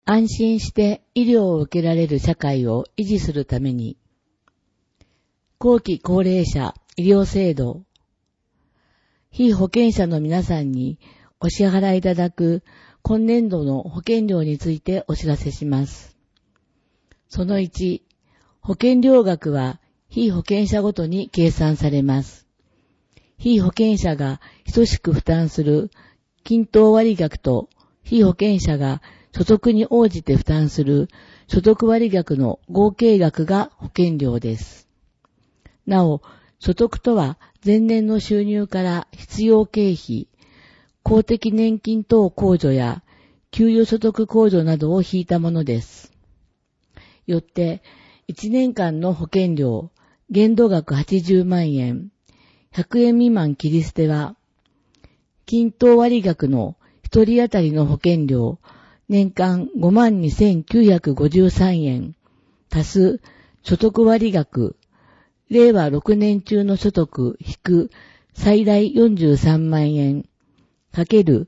安心して医療を受けられる社会を維持するために、後期高齢者医療制度、被保険者の皆さんにお支払いいただく今年度の保険料についてお知らせします。その1、保険料額は被保険者ごとに計算されます。被保険者が等しく負担する均等割額と被保険者が所得に応じて負担する所得割額の合計額が保険料です。なお、所得とは前年の収入から必要経費、公的年金等控除や給与所得控除などを引いたものです。よって、1年間の保険料、限度額80万円、100円未満切り捨ては、均等割額の1人当たりの保険料、年間52,953円、足す所得割額、令和6年中の所得引く最大43万円、かける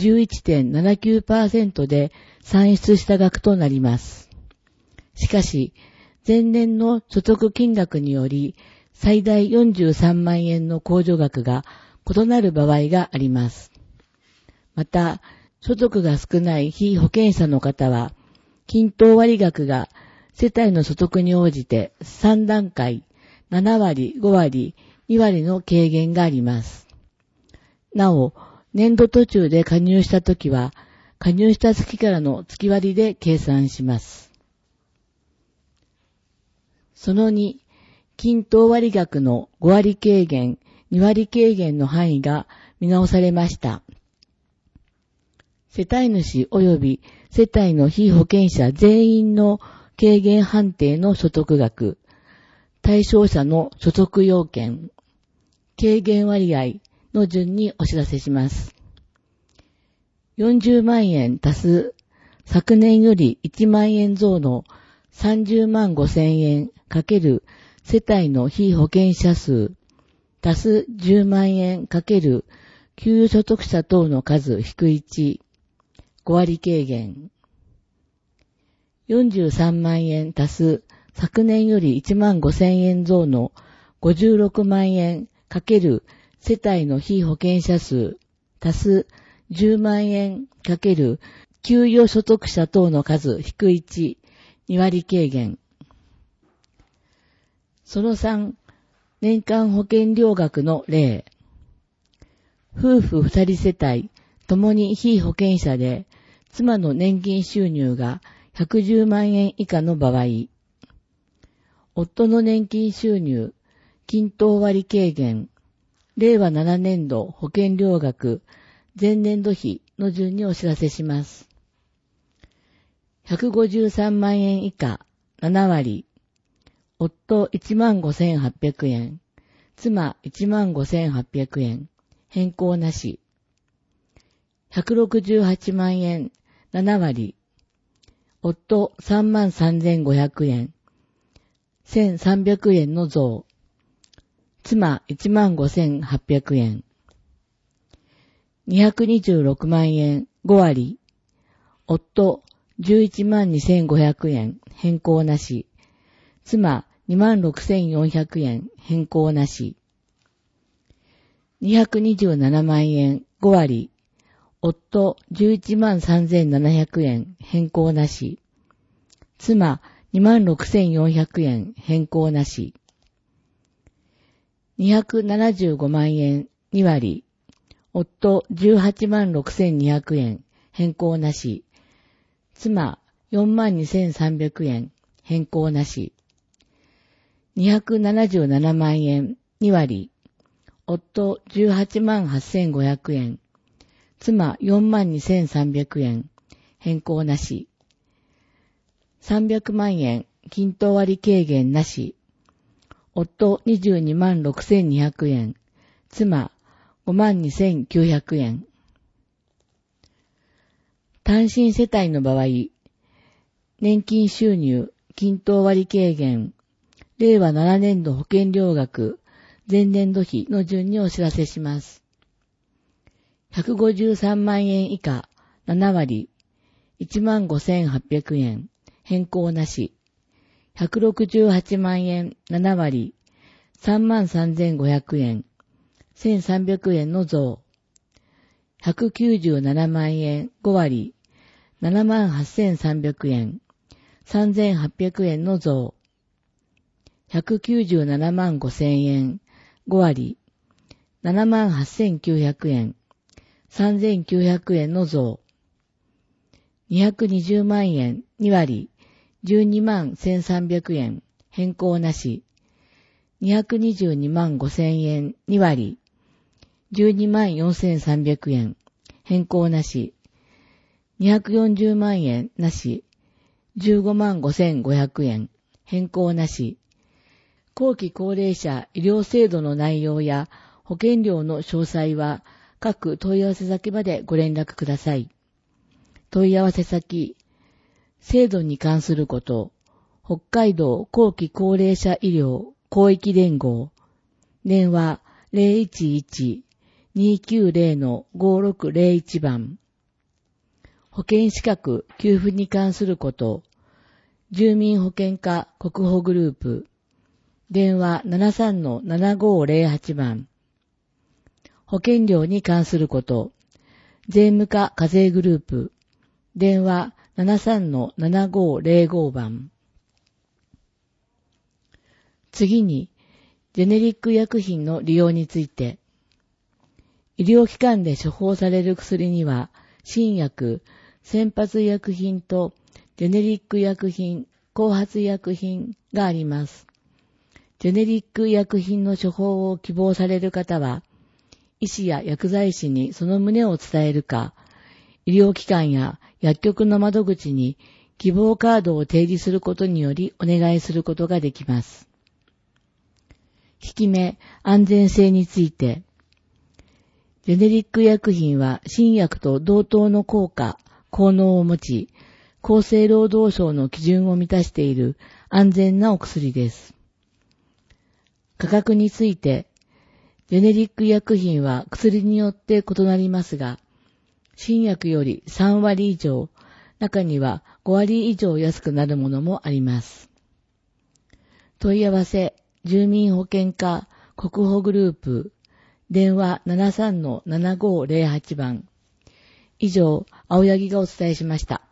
11.79% で算出した額となります。しかし、前年の所得金額により最大43万円の控除額が異なる場合があります。また、所得が少ない被保険者の方は、均等割額が世帯の所得に応じて3段階、7割、5割、2割の軽減があります。なお、年度途中で加入したときは、加入した月からの月割で計算します。その2、均等割額の5割軽減、2割軽減の範囲が見直されました。世帯主及び世帯の被保険者全員の軽減判定の所得額、対象者の所得要件、軽減割合の順にお知らせします。40万円足す昨年より1万円増の30万5千円かける世帯の被保険者数足す10万円かける給与所得者等の数引く1、5割軽減。43万円足す昨年より1万5千円増の56万円かける世帯の被保険者数足す10万円かける給与所得者等の数引く1、2割軽減。その3、年間保険料額の例。夫婦2人世帯ともに被保険者で妻の年金収入が110万円以下の場合、夫の年金収入、均等割軽減、令和7年度保険料額、前年度比の順にお知らせします。153万円以下、7割、夫15,800円、妻15,800円、変更なし。168万円、7割、夫33,500円、1,300円の増。妻15,800円。226万円5割。夫112,500円変更なし。妻26,400円変更なし。227万円5割。夫113,700円変更なし。妻26,400円変更なし。275万円2割。夫186,200円変更なし。妻42,300円変更なし。277万円2割。夫188,500円。妻42,300円変更なし。300万円均等割軽減なし。夫226,200円。妻52,900円。単身世帯の場合、年金収入均等割軽減、令和7年度保険料額、前年度比の順にお知らせします。153万円以下7割、 15,800円、変更なし。168万円7割、33,500円、1,300円の増。197万円5割、78,300円、3,800円の増。197万5,000円5割、78,900円、3,900円の増。220万円2割、12万1,300円、変更なし。222万5,000円2割、12万4,300円、変更なし。240万円なし、15万5,500円、変更なし。後期高齢者医療制度の内容や保険料の詳細は各問い合わせ先までご連絡ください。問い合わせ先、制度に関すること、北海道後期高齢者医療広域連合、電話 011-290-5601 番、保険資格給付に関すること、住民保険課国保グループ、電話 73-7508 番、保険料に関すること、税務課課税グループ、電話 73-7505 番。次に、ジェネリック薬品の利用について、医療機関で処方される薬には、新薬、先発医薬品とジェネリック薬品、後発医薬品があります。ジェネリック医薬品の処方を希望される方は、医師や薬剤師にその旨を伝えるか、医療機関や薬局の窓口に希望カードを提示することによりお願いすることができます。効き目、安全性について、ジェネリック医薬品は新薬と同等の効果、効能を持ち、厚生労働省の基準を満たしている安全なお薬です。価格について、ジェネリック医薬品は薬によって異なりますが、新薬より3割以上、中には5割以上安くなるものもあります。問い合わせ、住民保険課国保グループ、電話 73-7508 番。以上、青柳がお伝えしました。